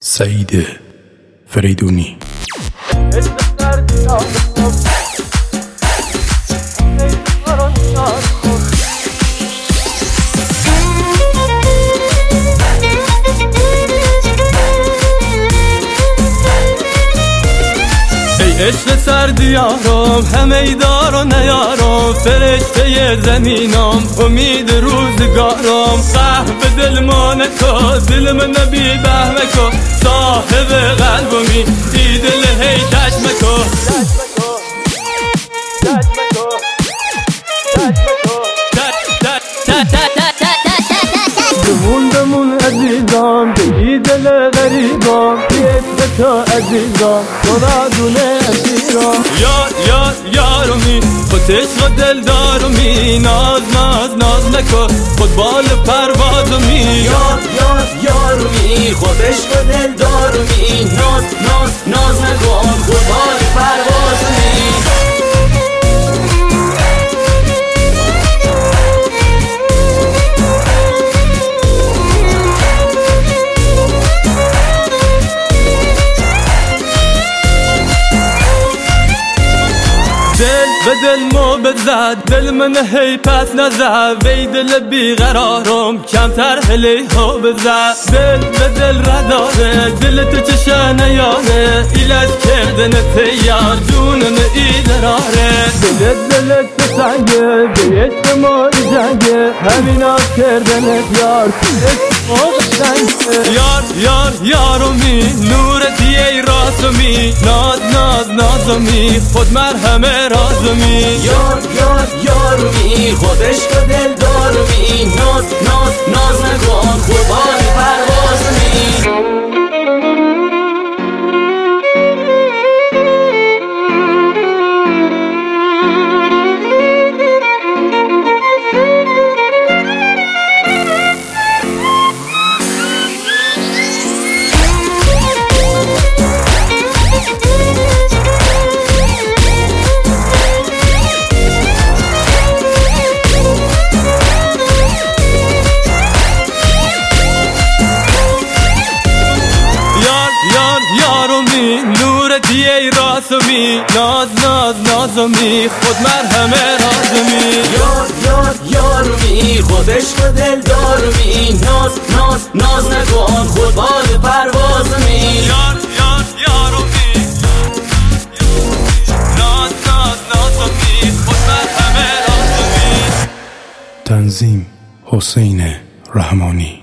سعید فریدونی. عشق سردیارم همه دار و نیارم، فرشته زمینم امید روزگارم. قهوه دل مانه کو دل من نبی بهمه کو، صاحب قلبمی ای دل هی چشمه کو. بمون عزیزم بی دل غریبم، بیت تو عزیزم مرادونه اسیرم. یارمی خود عشق و دل دارمی، ناز نکن خود بال پروازمی. یارمی خود عشق و دل دارمی، ناز نکن خود بال پروازمی. به دل مو بزد دل من هی پس نزد، وی دل بیقرارم کمتر هلی ها بزد. دل به دل رداره دل تو چشه نیاره، ایلت کردن تیار جونم ای دراره. دل تو سنگه به عشق ما جنگه، همین آز کردن یار یارمی نورتی ای راسمی، نازمی خود مرهم رازمی. یارمی خود عشق و دل دارمی، ناز نکن خود بال پروازمی. نورتی ای راسمی، نازمی خود مرهم رازمی. یارمی خود عشق و دل دارمی، ناز نکن خود بال پروازمی. یارمی نازمی خود مرهم رازمی. تنظیم حسین رحمانی.